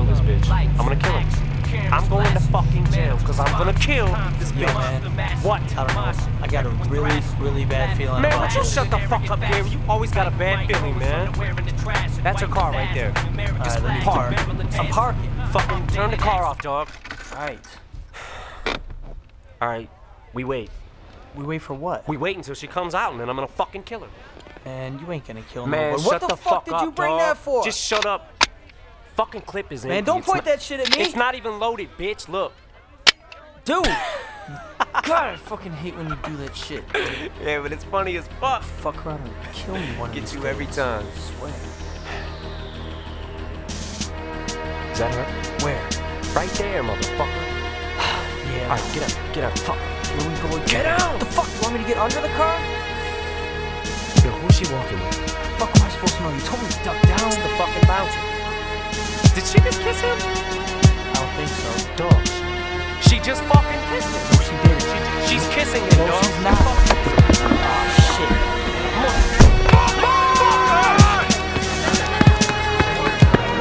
kill this bitch. I'm gonna kill him. I'm going to fucking jail because I'm gonna kill this bitch. Man. What? I don't know. I got a really bad feeling. Man, about would you this. shut the fuck up, Gary? You always got a bad feeling, man. That's your car right there. Alright, let me park. I'm parking. Fucking turn the car off, dog. Alright. Alright, we wait. We wait for what? We wait until she comes out and then I'm gonna fucking kill her. Man, you ain't gonna kill Man, nobody. shut What the fuck did up, you bring dog. that for? Just shut up. Fucking clip is in. Man, don't It's point not- that shit at me. It's not even loaded, bitch. Look. Dude! God, I fucking hate when you do that shit. Yeah, but it's funny as fuck. Fuck around and kill me one of Get these you days. every time. I swear. Is that her? Where? Right there, motherfucker. Yeah. Alright, get up. Fuck. Where we going? Get out! What the fuck? You want me to get under the car? Yo, who's she walking with? Fuck am I supposed to know? You told me to duck down. It's the fucking bouncer. Did she just kiss him? I don't think so. Dog. She just fucking kissed him. No, she didn't. She's kissing him, No, dog. she's not.